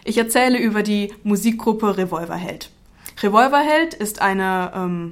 Ich erzähle über die Musikgruppe Revolverheld. Revolverheld ist eine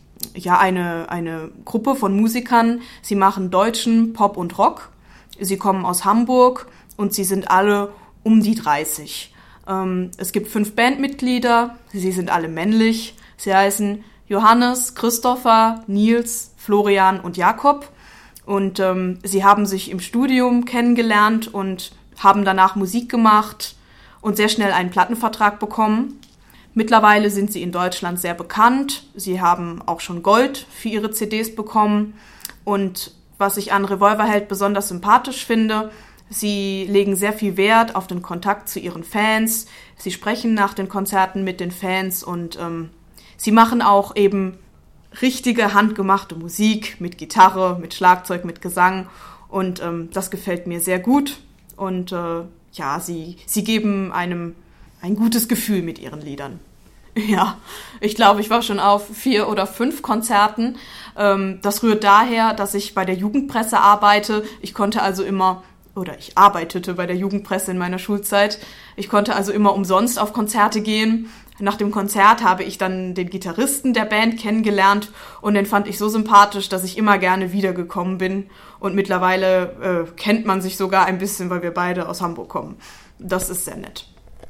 Gruppe von Musikern. Sie machen deutschen Pop und Rock. Sie kommen aus Hamburg und sie sind alle um die 30. Es gibt 5 Bandmitglieder. Sie sind alle männlich. Sie heißen Johannes, Christopher, Nils, Florian und Jakob. Und sie haben sich im Studium kennengelernt und haben danach Musik gemacht und sehr schnell einen Plattenvertrag bekommen. Mittlerweile sind sie in Deutschland sehr bekannt. Sie haben auch schon Gold für ihre CDs bekommen. Und was ich an Revolverheld besonders sympathisch finde, sie legen sehr viel Wert auf den Kontakt zu ihren Fans. Sie sprechen nach den Konzerten mit den Fans und sie machen auch eben richtige handgemachte Musik mit Gitarre, mit Schlagzeug, mit Gesang. Und das gefällt mir sehr gut. Und sie geben einem ein gutes Gefühl mit ihren Liedern. Ja, ich glaube, ich war schon auf 4 oder 5 Konzerten. Das rührt daher, dass ich bei der Jugendpresse arbeite. Ich arbeitete bei der Jugendpresse in meiner Schulzeit. Ich konnte also immer umsonst auf Konzerte gehen. Nach dem Konzert habe ich dann den Gitarristen der Band kennengelernt und den fand ich so sympathisch, dass ich immer gerne wiedergekommen bin. Und mittlerweile kennt man sich sogar ein bisschen, weil wir beide aus Hamburg kommen. Das ist sehr nett.